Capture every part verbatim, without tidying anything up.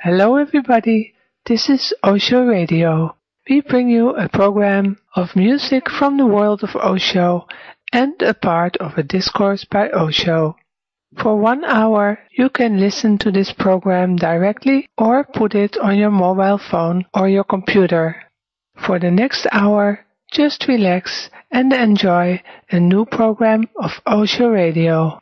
Hello, everybody. This is Osho Radio. We bring you a program of music from the world of Osho and a part of a discourse by Osho. For one hour, you can listen to this program directly or put it on your mobile phone or your computer. For the next hour, just relax and enjoy a new program of Osho Radio.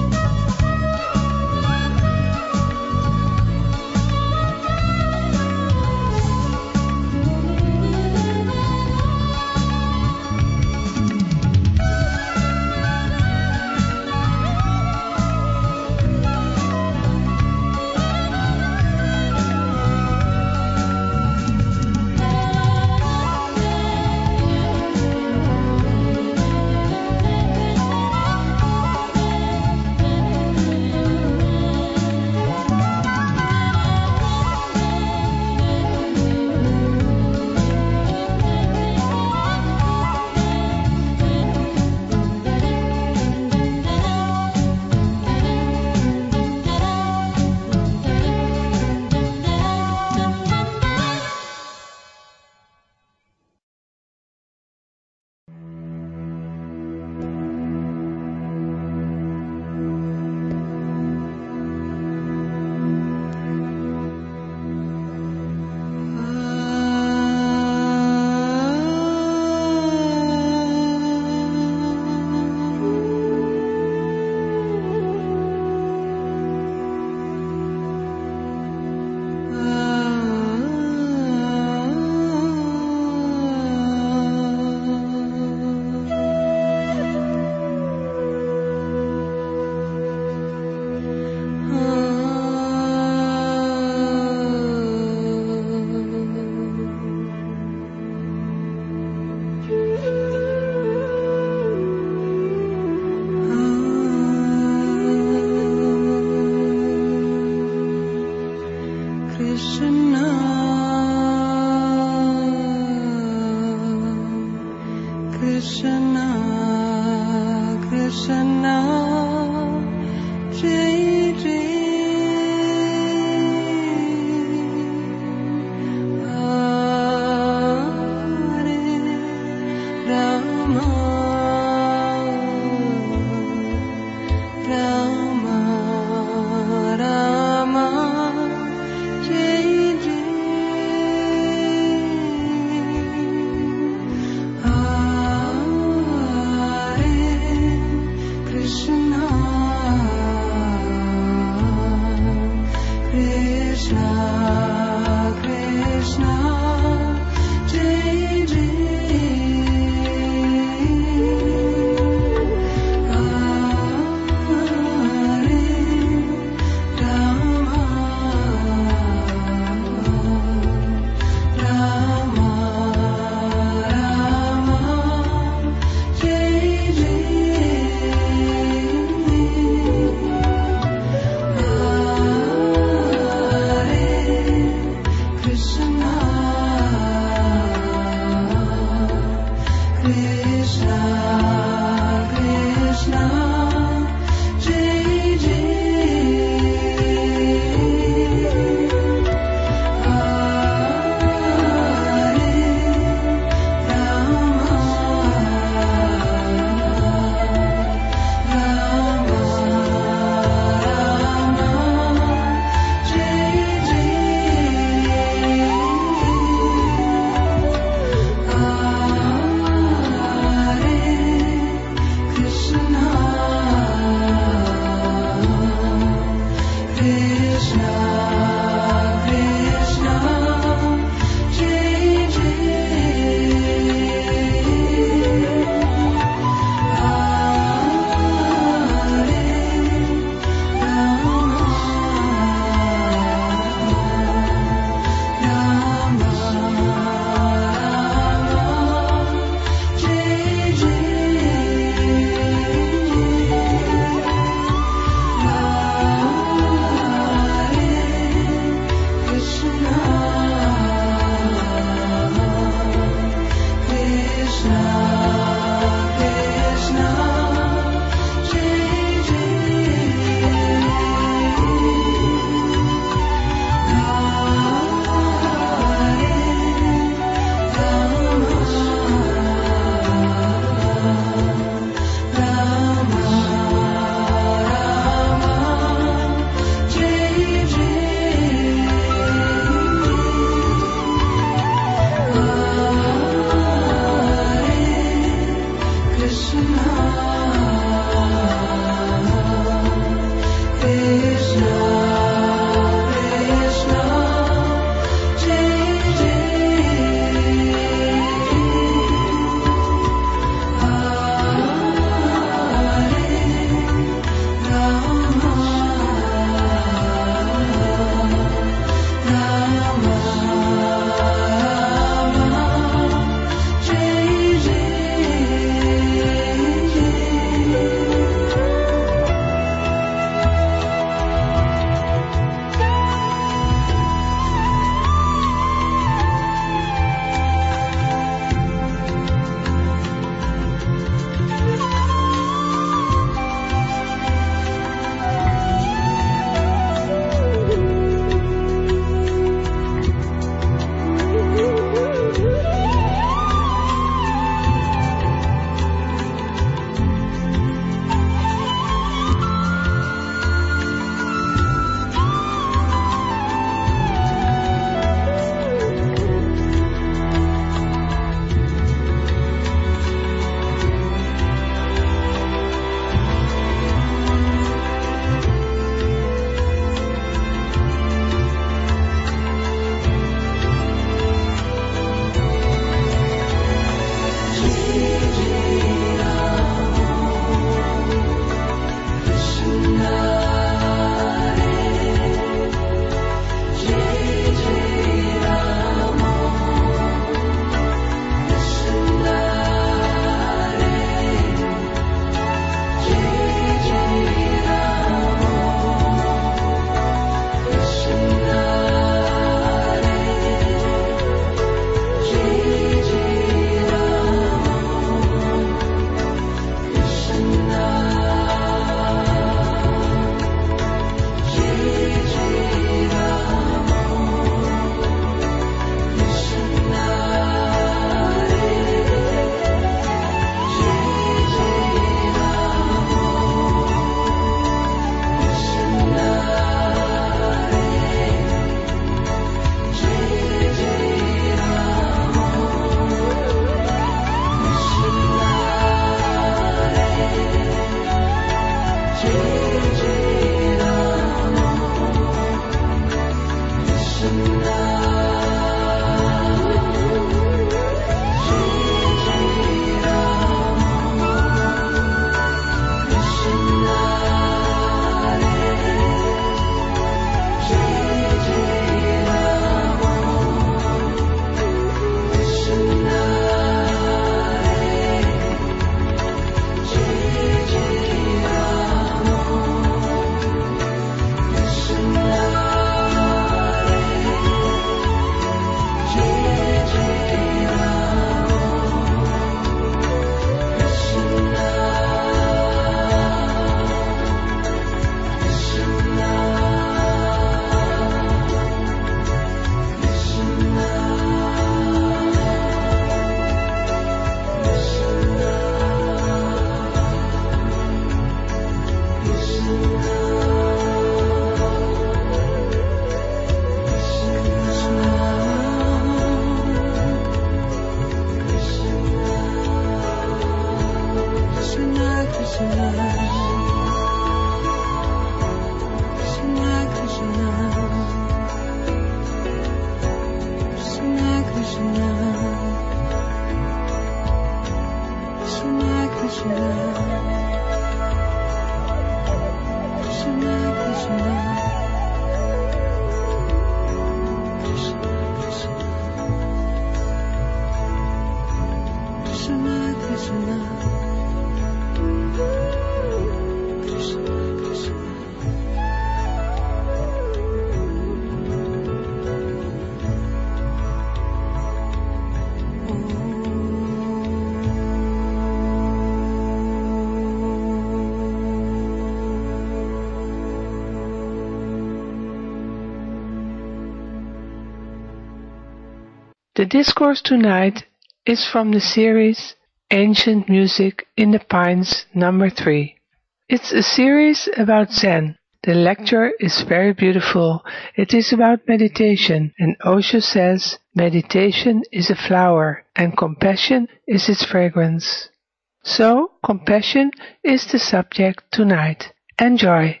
The discourse tonight is from the series Ancient Music in the Pines number three. It's a series about Zen. The lecture is very beautiful. It is about meditation, and Osho says meditation is a flower and compassion is its fragrance. So, compassion is the subject tonight. Enjoy!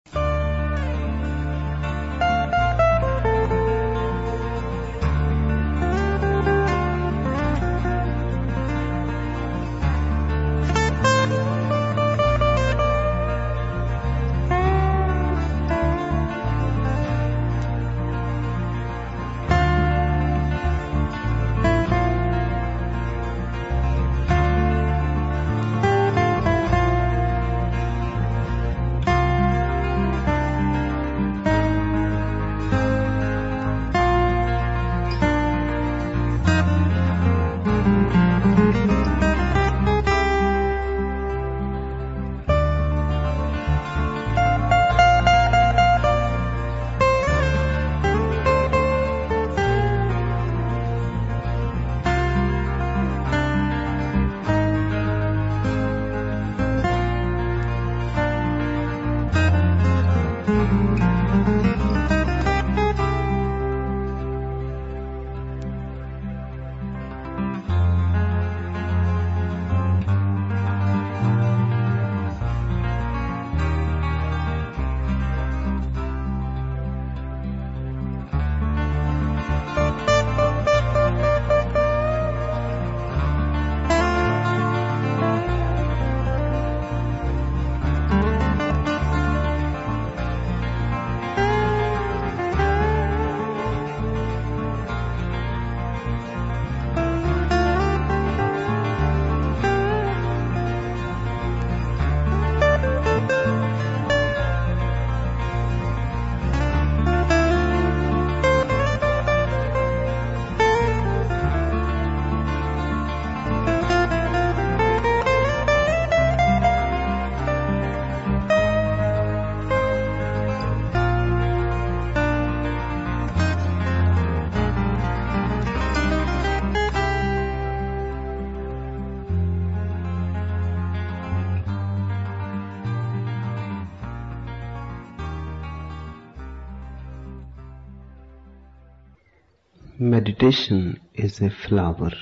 Meditation is a flower,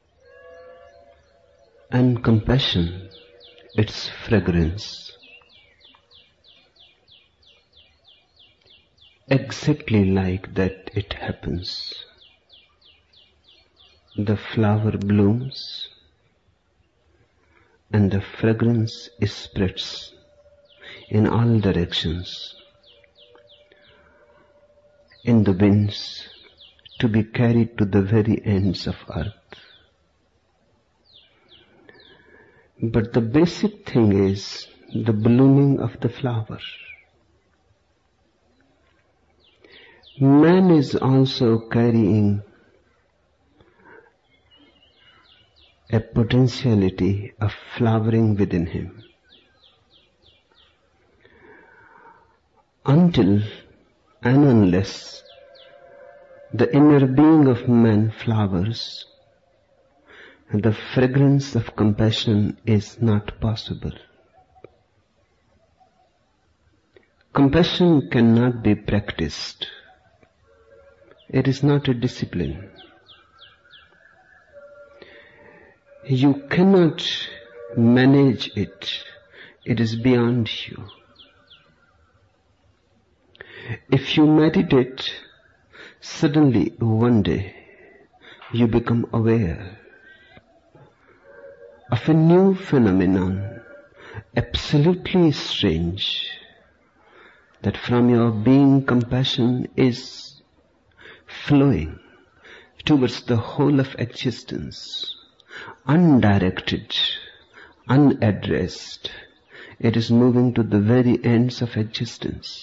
and compassion its fragrance. Exactly like that it happens. The flower blooms and the fragrance spreads in all directions, in the winds, to be carried to the very ends of earth. But the basic thing is the blooming of the flower. Man is also carrying a potentiality of flowering within him. Until and unless the inner being of man flowers, the fragrance of compassion is not possible. Compassion cannot be practiced. It is not a discipline. You cannot manage it. It is beyond you. If you meditate, suddenly one day you become aware of a new phenomenon, absolutely strange, that from your being compassion is flowing towards the whole of existence, undirected, unaddressed. It is moving to the very ends of existence.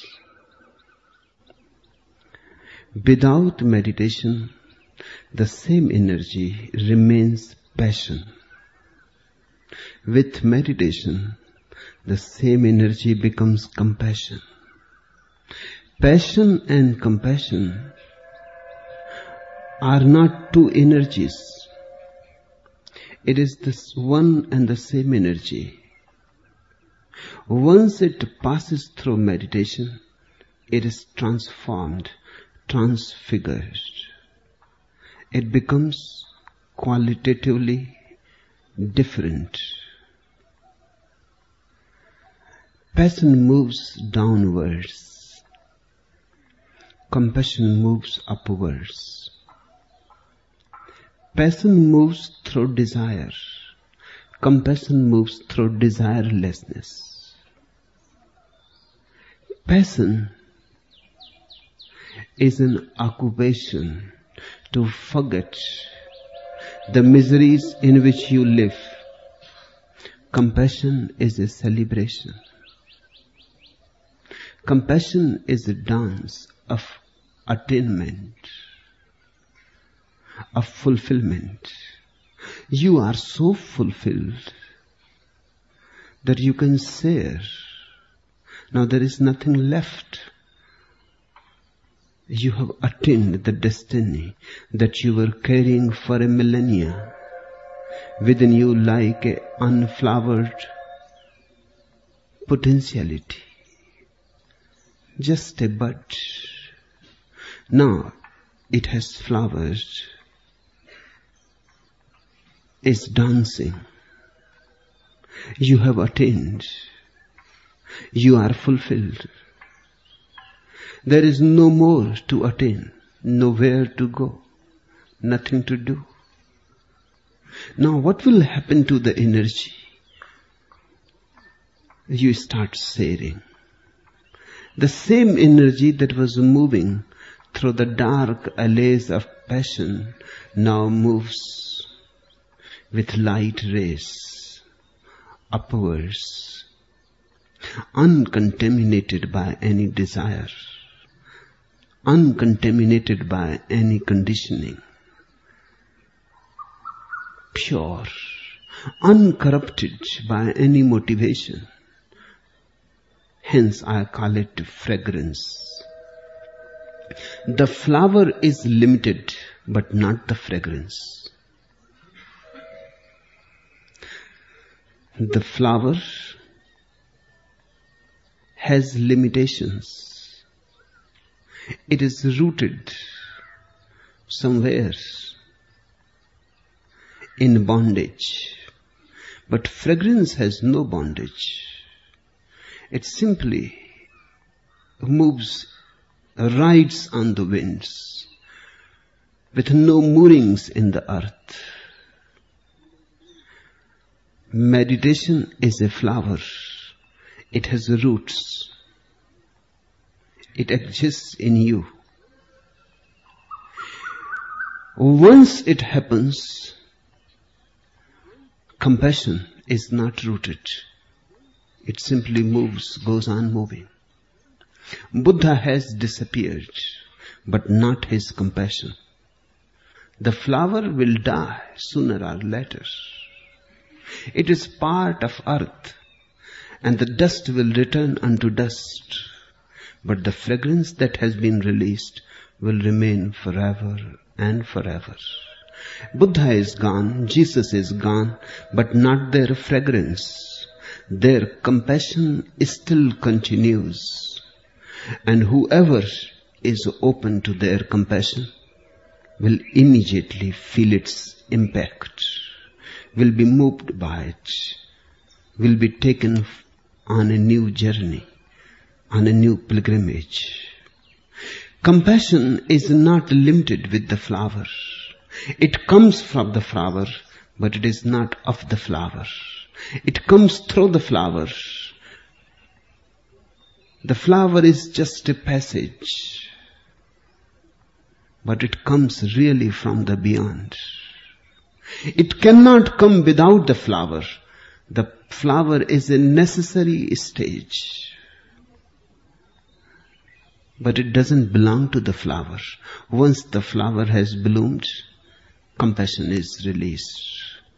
Without meditation, the same energy remains passion. With meditation, the same energy becomes compassion. Passion and compassion are not two energies. It is this one and the same energy. Once it passes through meditation, it is transformed, transfigured. It becomes qualitatively different. Passion moves downwards. Compassion moves upwards. Passion moves through desire. Compassion moves through desirelessness. Passion is an occupation to forget the miseries in which you live. Compassion is a celebration. Compassion is a dance of attainment, of fulfillment. You are so fulfilled that you can share. Now there is nothing left. You have attained the destiny that you were carrying for a millennia within you like an unflowered potentiality. Just a bud. Now it has flowered, is dancing. You have attained. You are fulfilled. There is no more to attain, nowhere to go, nothing to do. Now what will happen to the energy? You start sharing. The same energy that was moving through the dark alleys of passion now moves with light rays upwards, uncontaminated by any desire, uncontaminated by any conditioning, pure, uncorrupted by any motivation. Hence I call it fragrance. The flower is limited, but not the fragrance. The flower has limitations. It is rooted somewhere in bondage. But fragrance has no bondage. It simply moves, rides on the winds with no moorings in the earth. Meditation is a flower. It has roots. It exists in you. Once it happens, compassion is not rooted. It simply moves, goes on moving. Buddha has disappeared, but not his compassion. The flower will die sooner or later. It is part of earth, and the dust will return unto dust. But the fragrance that has been released will remain forever and forever. Buddha is gone, Jesus is gone, but not their fragrance. Their compassion still continues. And whoever is open to their compassion will immediately feel its impact, will be moved by it, will be taken on a new journey, on a new pilgrimage. Compassion is not limited with the flower. It comes from the flower, but it is not of the flower. It comes through the flower, The flower is just a passage, but it comes really from the beyond. It cannot come without the flower. The flower is a necessary stage, but it doesn't belong to the flower. Once the flower has bloomed, compassion is released.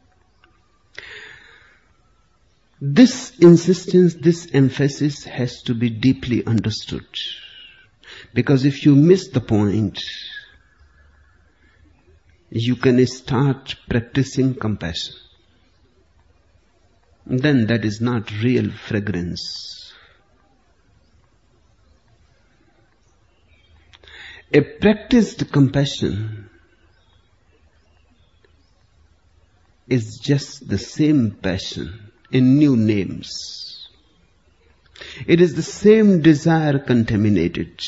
This insistence, this emphasis has to be deeply understood. Because if you miss the point, you can start practicing compassion. Then that is not real fragrance. A practiced compassion is just the same passion in new names. It is the same desire contaminated,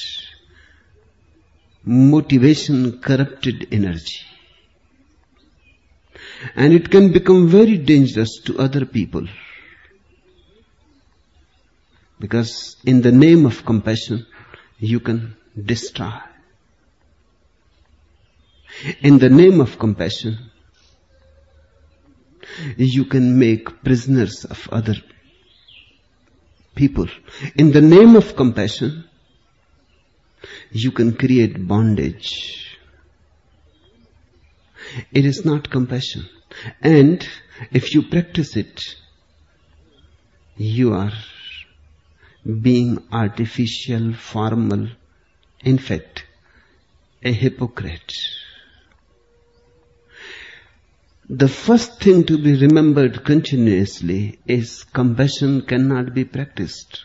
motivation corrupted energy. And it can become very dangerous to other people. Because in the name of compassion, you can destroy. In the name of compassion, you can make prisoners of other people. In the name of compassion, you can create bondage. It is not compassion. And if you practice it, you are being artificial, formal, in fact, a hypocrite. The first thing to be remembered continuously is compassion cannot be practiced.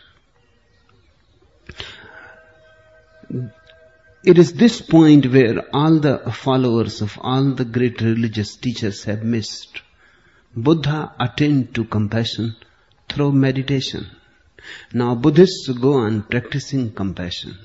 It is this point where all the followers of all the great religious teachers have missed. Buddha attained to compassion through meditation. Now Buddhists go on practicing compassion.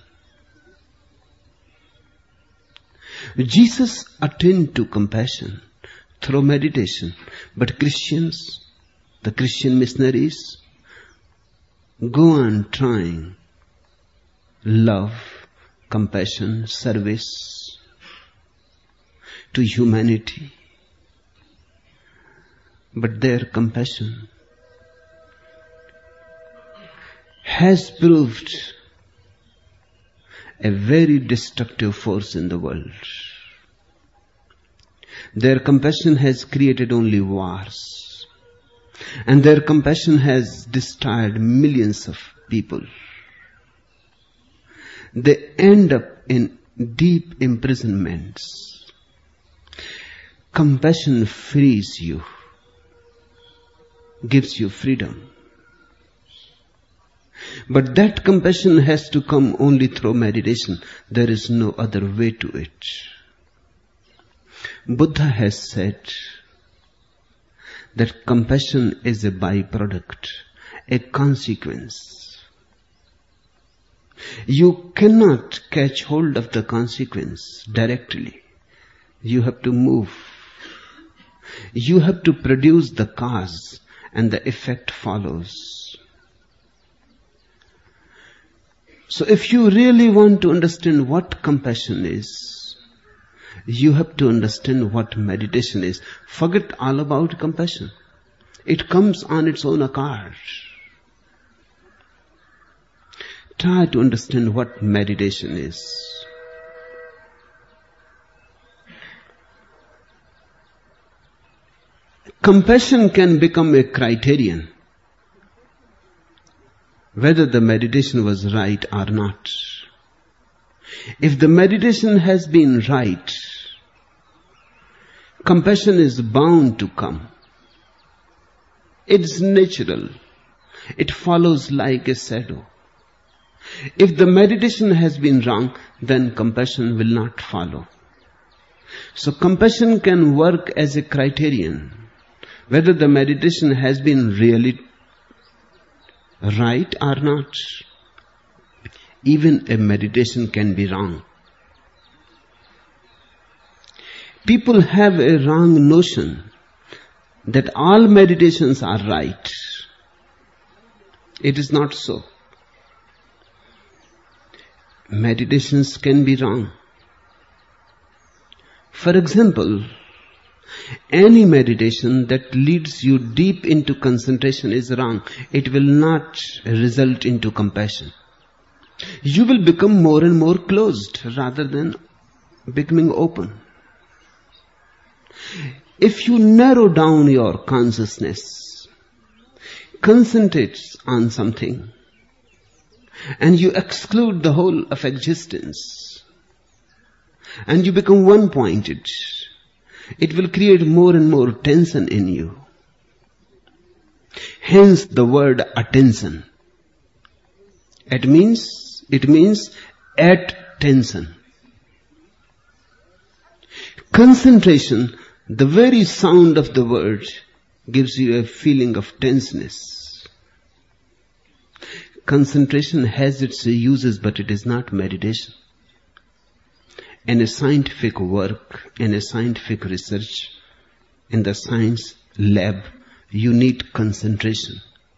Jesus attained to compassion through meditation. But Christians, the Christian missionaries, go on trying love, compassion, service to humanity. But their compassion has proved a very destructive force in the world. Their compassion has created only wars. And their compassion has destroyed millions of people. They end up in deep imprisonments. Compassion frees you, gives you freedom. But that compassion has to come only through meditation. There is no other way to it. Buddha has said that compassion is a byproduct, a consequence. You cannot catch hold of the consequence directly. You have to move. You have to produce the cause, and the effect follows. So if you really want to understand what compassion is, you have to understand what meditation is. Forget all about compassion. It comes on its own account. Try to understand what meditation is. Compassion can become a criterion whether the meditation was right or not. If the meditation has been right, compassion is bound to come. It's natural. It follows like a shadow. If the meditation has been wrong, then compassion will not follow. So compassion can work as a criterion whether the meditation has been really right or not. Even a meditation can be wrong. People have a wrong notion that all meditations are right. It is not so. meditations can be wrong. For example, any meditation that leads you deep into concentration is wrong. It will not result into compassion. You will become more and more closed rather than becoming open. If you narrow down your consciousness, concentrate on something, and you exclude the whole of existence, and you become one-pointed, it will create more and more tension in you. Hence the word attention. It means, it means at tension. Concentration, the very sound of the word, gives you a feeling of tenseness. Concentration has its uses, but it is not meditation. In a scientific work, in a scientific research, in the science lab, you need concentration.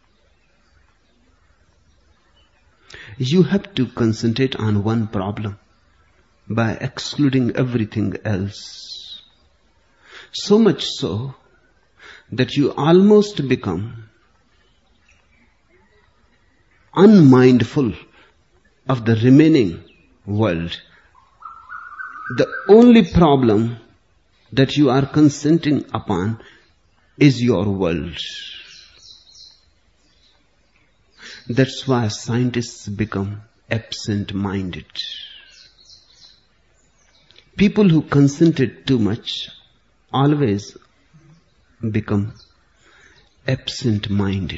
You have to concentrate on one problem by excluding everything else. So much so that you almost become unmindful of the remaining world. The only problem that you are concentrating upon is your world. That's why scientists become absent-minded. People who concentrate too much always become absent-minded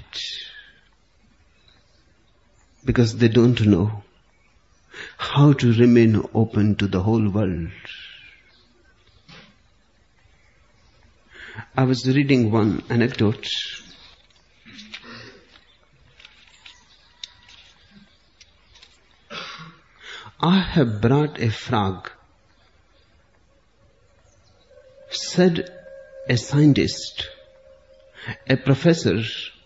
because they don't know how to remain open to the whole world. I was reading one anecdote. I have brought a frog, said a scientist, a professor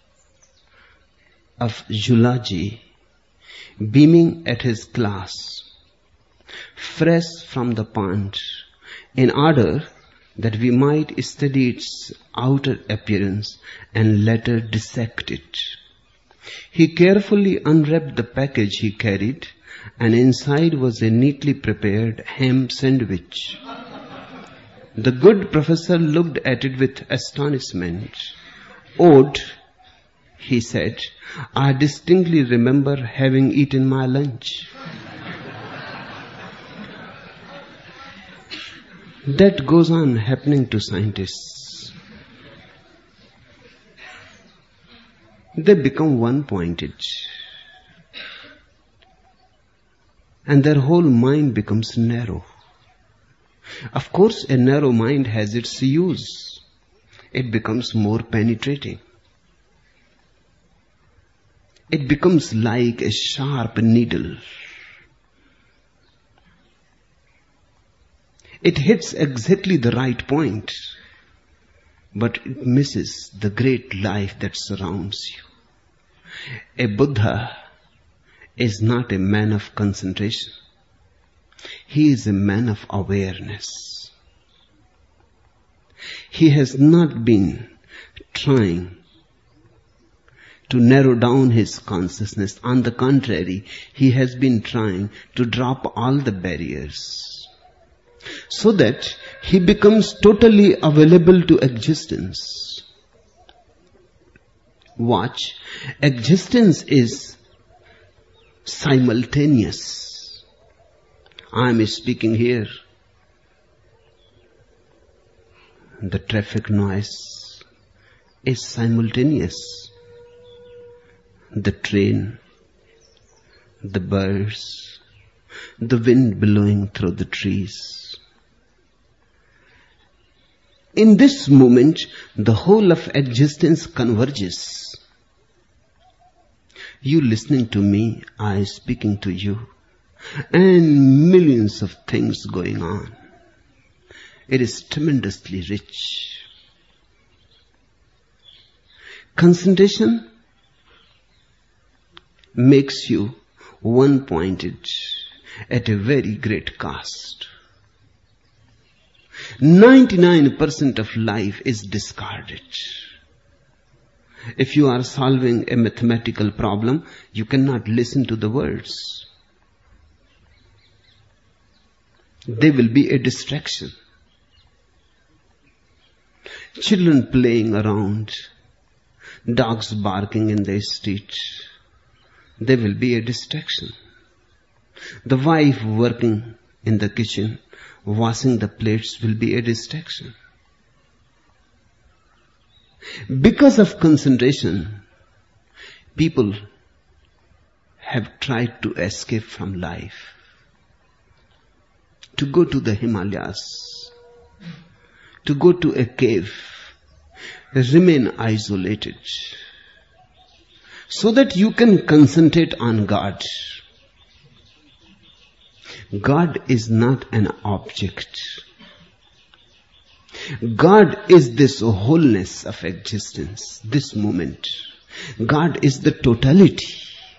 of zoology, beaming at his class, fresh from the pond, in order that we might study its outer appearance and later dissect it. He carefully unwrapped the package he carried, and inside was a neatly prepared ham sandwich. The good professor looked at it with astonishment. "Odd," he said, "I distinctly remember having eaten my lunch." That goes on happening to scientists. They become one-pointed, and their whole mind becomes narrow. Of course, a narrow mind has its use. It becomes more penetrating. It becomes like a sharp needle. It hits exactly the right point, but it misses the great life that surrounds you. A Buddha is not a man of concentration. He is a man of awareness. He has not been trying to narrow down his consciousness. On the contrary, he has been trying to drop all the barriers so that he becomes totally available to existence. Watch, existence is simultaneous. I am speaking here. The traffic noise is simultaneous. The train, the birds, the wind blowing through the trees. In this moment, the whole of existence converges. You listening to me, I speaking to you, and millions of things going on. It is tremendously rich. Concentration makes you one-pointed. at a very great cost. ninety-nine percent of life is discarded. If you are solving a mathematical problem, you cannot listen to the words. They will be a distraction. Children playing around, dogs barking in the street, they will be a distraction. The wife working in the kitchen, washing the plates will be a distraction. Because of concentration, people have tried to escape from life, to go to the Himalayas, to go to a cave, remain isolated, so that you can concentrate on God. God is not an object. God is this wholeness of existence, this moment. God is the totality.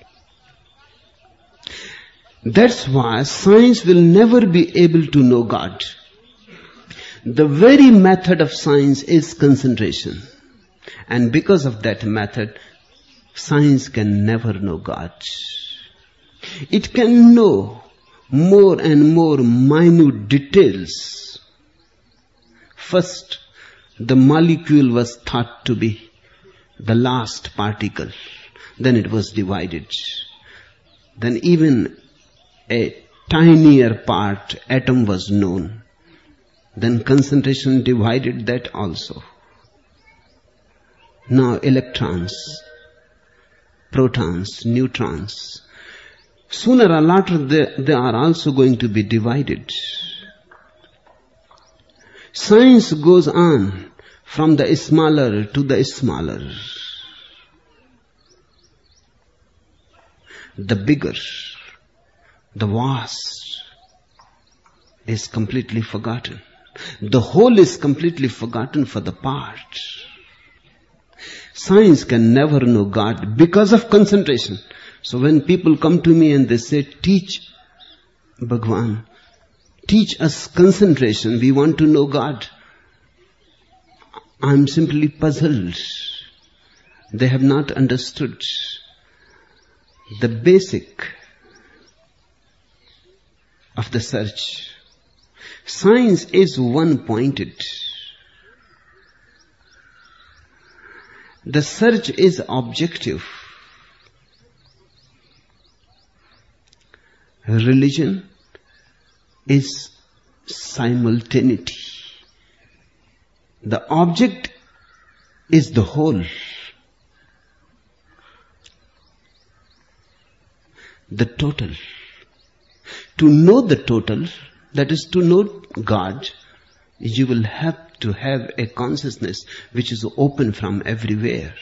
That's why science will never be able to know God. The very method of science is concentration. And because of that method, science can never know God. It can know more and more minute details. First, the molecule was thought to be the last particle. Then it was divided. Then even a tinier part, atom, was known. Then concentration divided that also. Now electrons, protons, neutrons. Sooner or later they, they are also going to be divided. Science goes on from the smaller to the smaller. The bigger, the vast is completely forgotten. The whole is completely forgotten for the part. Science can never know God because of concentration. So when people come to me and they say, teach Bhagwan, teach us concentration, we want to know God, I'm simply puzzled. They have not understood the basic of the search. Science is one-pointed. The search is objective. Religion is simultaneity. The object is the whole. The total. To know the total, that is to know God, you will have to have a consciousness which is open from everywhere.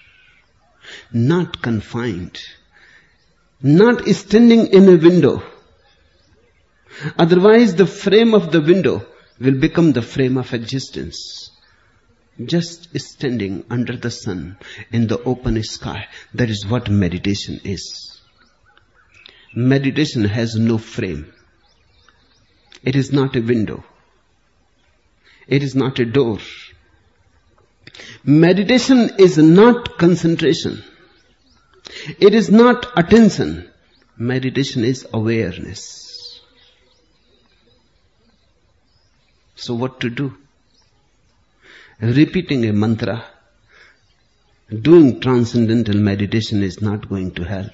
Not confined. Not standing in a window. Otherwise the frame of the window will become the frame of existence. Just standing under the sun in the open sky, that is what meditation is. Meditation has no frame. It is not a window. It is not a door. Meditation is not concentration. It is not attention. Meditation is awareness. So what to do? Repeating a mantra, doing transcendental meditation is not going to help.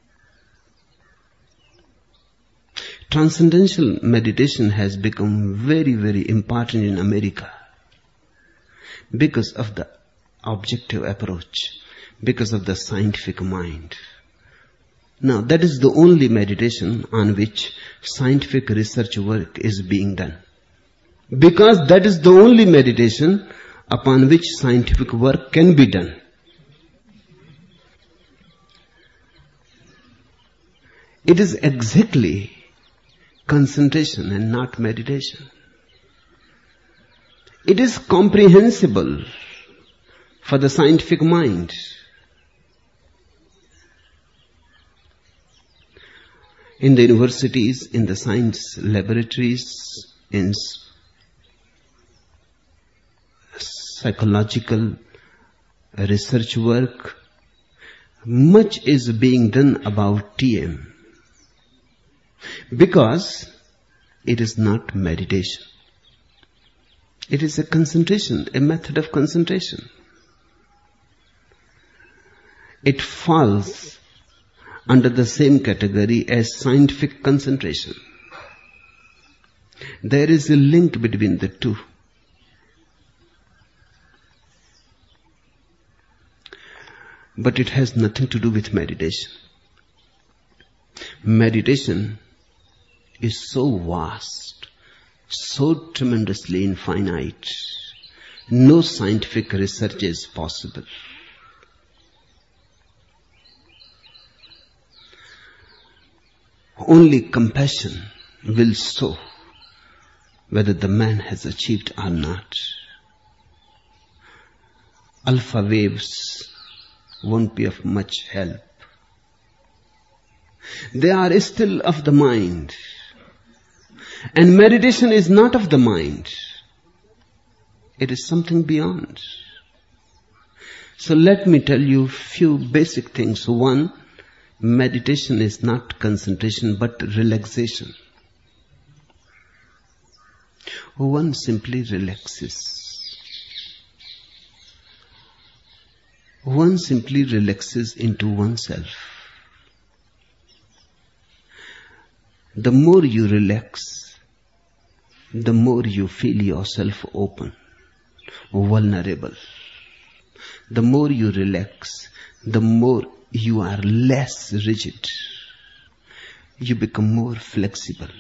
Transcendental meditation has become very, very important in America because of the objective approach, because of the scientific mind. Now, that is the only meditation on which scientific research work is being done. Because that is the only meditation upon which scientific work can be done. It is exactly concentration and not meditation. It is comprehensible for the scientific mind. in the universities, in the science laboratories, in psychological research work, much is being done about T M because it is not meditation. It is a concentration, a method of concentration. It falls under the same category as scientific concentration. There is a link between the two. But it has nothing to do with meditation. Meditation is so vast, so tremendously infinite, no scientific research is possible. Only compassion will show whether the man has achieved or not. Alpha waves won't be of much help. They are still of the mind. And meditation is not of the mind. It is something beyond. So let me tell you few basic things. One, meditation is not concentration but relaxation. One simply relaxes. One simply relaxes into oneself. The more you relax, the more you feel yourself open, vulnerable. The more you relax, the more you are less rigid. You become more flexible.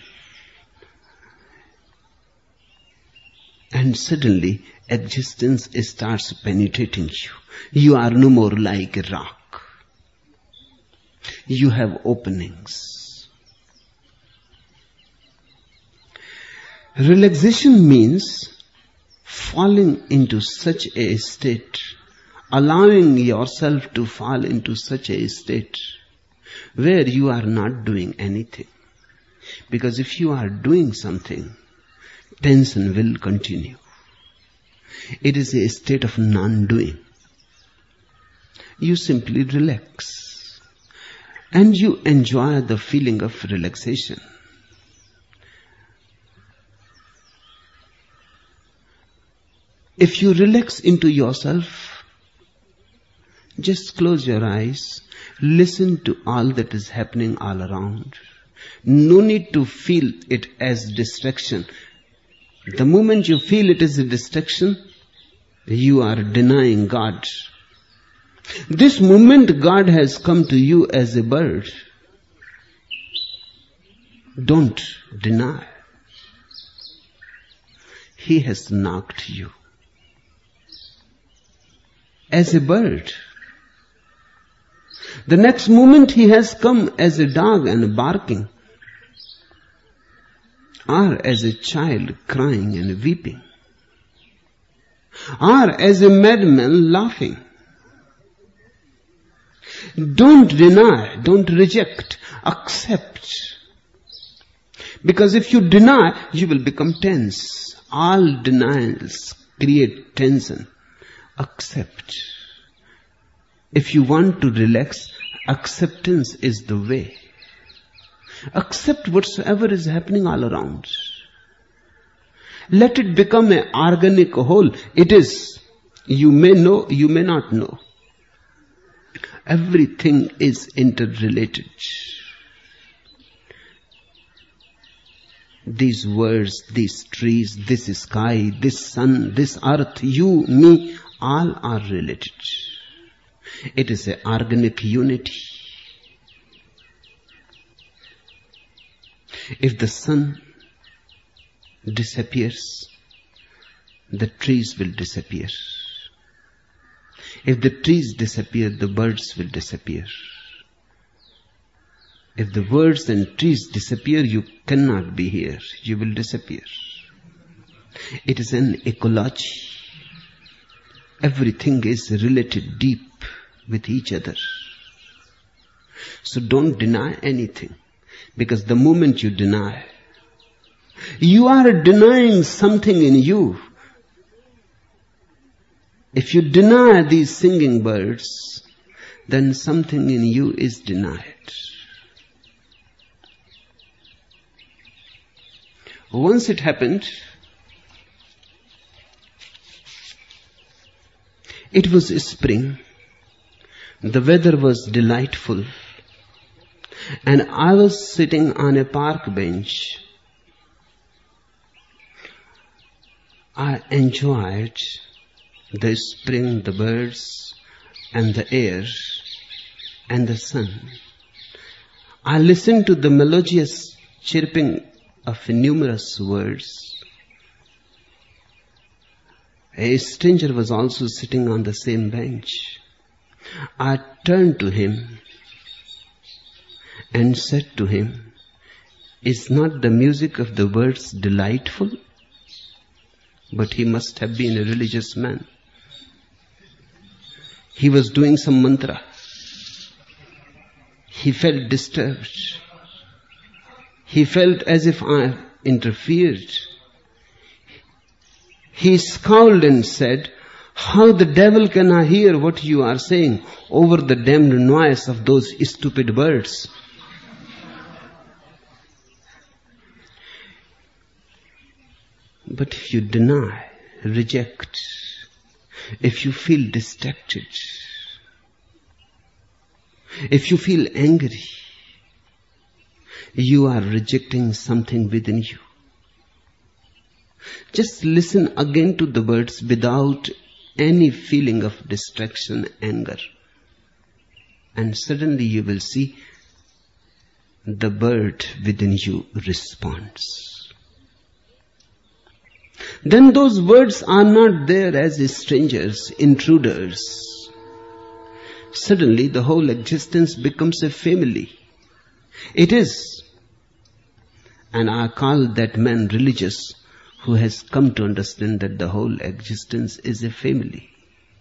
And suddenly existence starts penetrating you. You are no more like a rock. You have openings. Relaxation means falling into such a state, allowing yourself to fall into such a state where you are not doing anything. Because if you are doing something, tension will continue. It is a state of non-doing. You simply relax and you enjoy the feeling of relaxation. If you relax into yourself, just close your eyes, listen to all that is happening all around. No need to feel it as distraction. The moment you feel it is a distraction, you are denying God. This moment God has come to you as a bird. Don't deny. He has knocked you. As a bird. The next moment he has come as a dog and barking, or as a child crying and weeping, or as a madman laughing. Don't deny, don't reject, accept. Because if you deny, you will become tense. All denials create tension. Accept. If you want to relax, acceptance is the way. Accept whatsoever is happening all around. Let it become an organic whole. It is. You may know, you may not know. Everything is interrelated. These words, these trees, this sky, this sun, this earth, you, me, all are related. It is an organic unity. If the sun disappears, the trees will disappear. If the trees disappear, the birds will disappear. If the birds and trees disappear, you cannot be here. You will disappear. It is an ecology. Everything is related deep with each other. So don't deny anything. Because the moment you deny, you are denying something in you. If you deny these singing birds, then something in you is denied. Once it happened, it was spring, the weather was delightful, and I was sitting on a park bench. I enjoyed the spring, the birds, and the air, and the sun. I listened to the melodious chirping of numerous words. A stranger was also sitting on the same bench. I turned to him and said to him, "Is not the music of the birds delightful?" But he must have been a religious man. He was doing some mantra. He felt disturbed. He felt as if I interfered. He scowled and said, "How the devil can I hear what you are saying over the damned noise of those stupid birds?" But if you deny, reject, if you feel distracted, if you feel angry, you are rejecting something within you. Just listen again to the birds without any feeling of distraction, anger. And suddenly you will see the bird within you responds. Then those words are not there as strangers, intruders. Suddenly the whole existence becomes a family. It is. And I call that man religious who has come to understand that the whole existence is a family.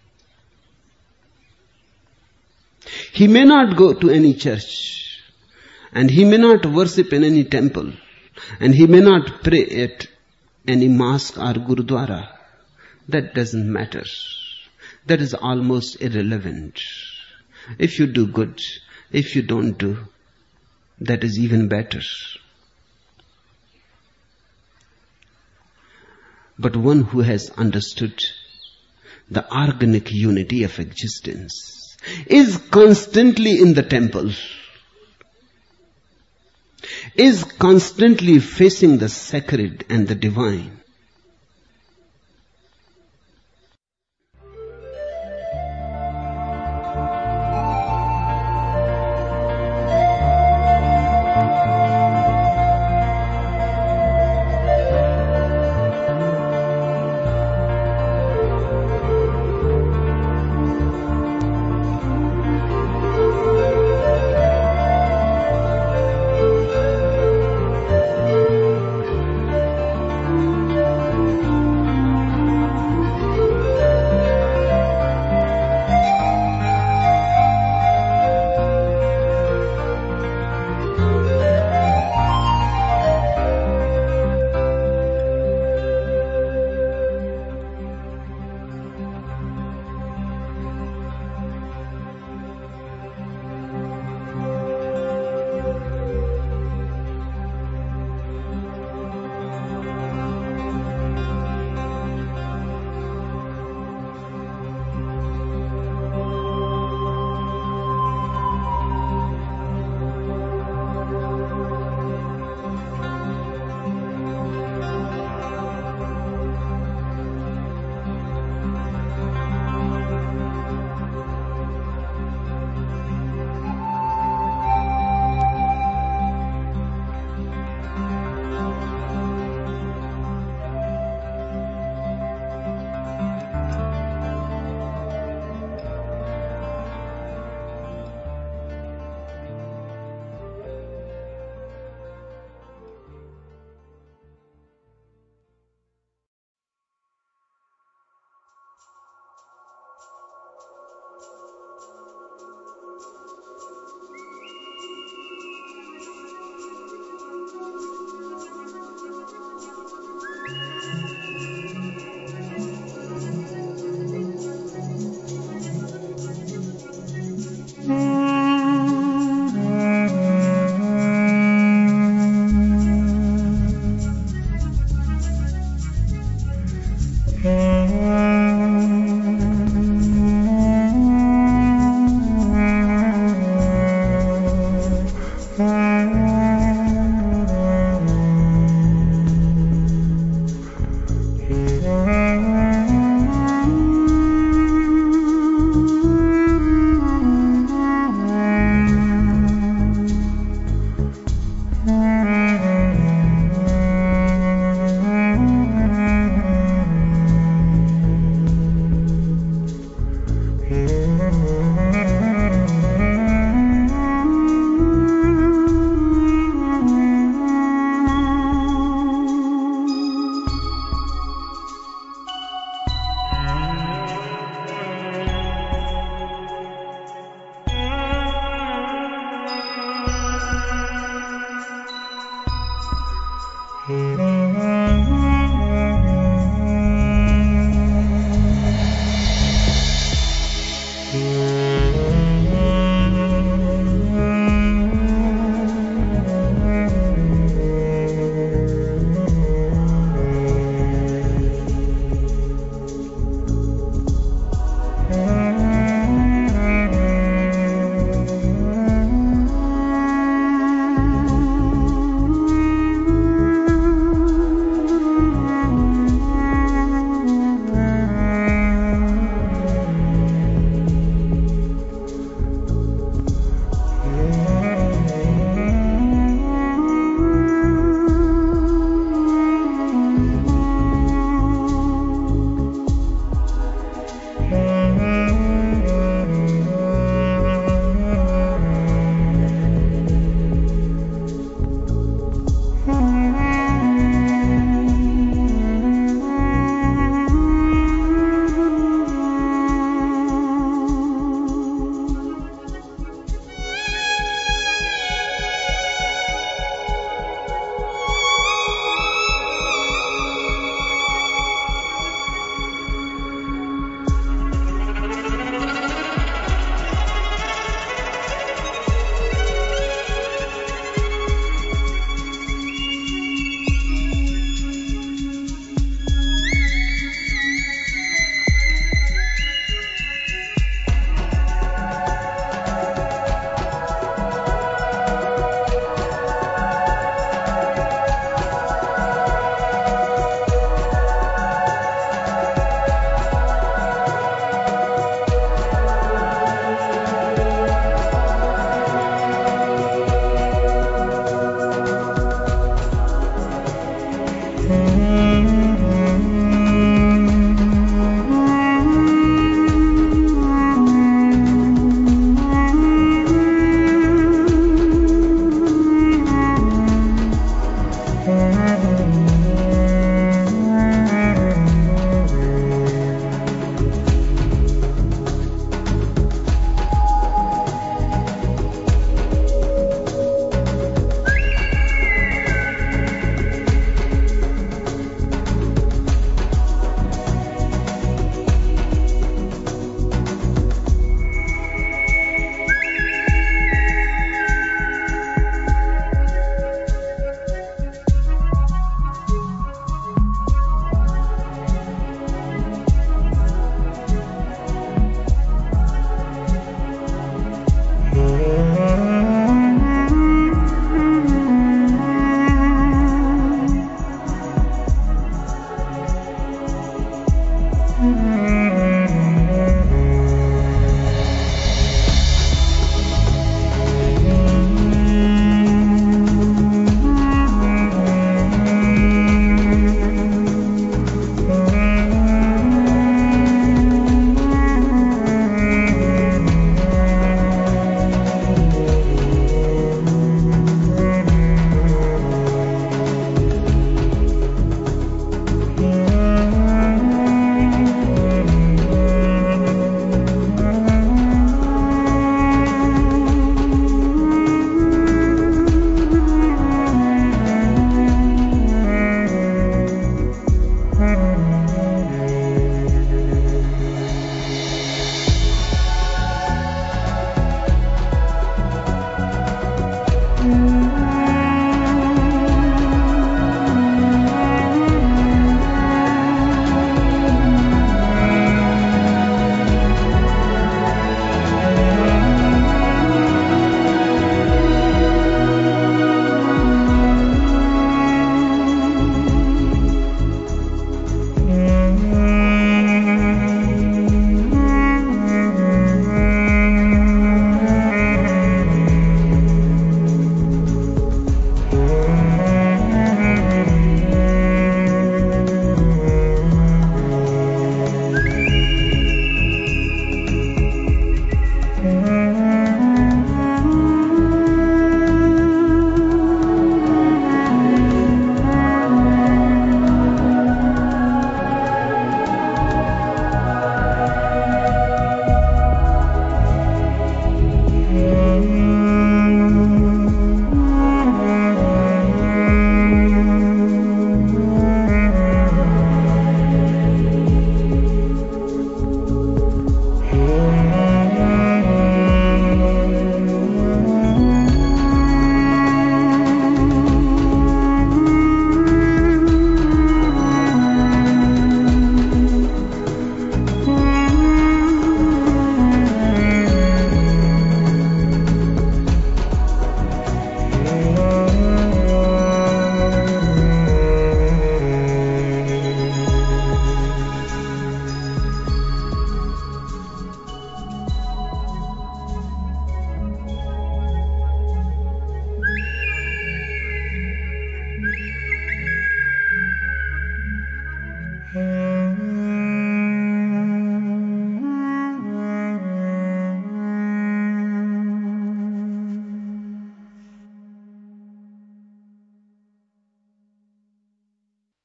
He may not go to any church, and he may not worship in any temple, and he may not pray at any mosque or gurudwara. That doesn't matter. That is almost irrelevant. If you do good, if you don't do, that is even better. But one who has understood the organic unity of existence is constantly in the temple, is constantly facing the sacred and the divine.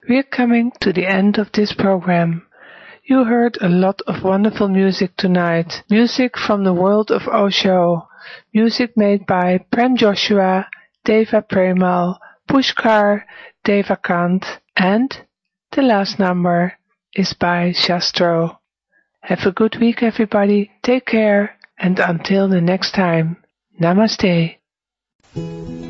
We're coming to the end of this program. You heard a lot of wonderful music tonight. Music from the world of Osho. Music made by Prem Joshua, Deva Premal, Pushkar, Devakant, and the last number is by Shastro. Have a good week, everybody. Take care, and until the next time. Namaste.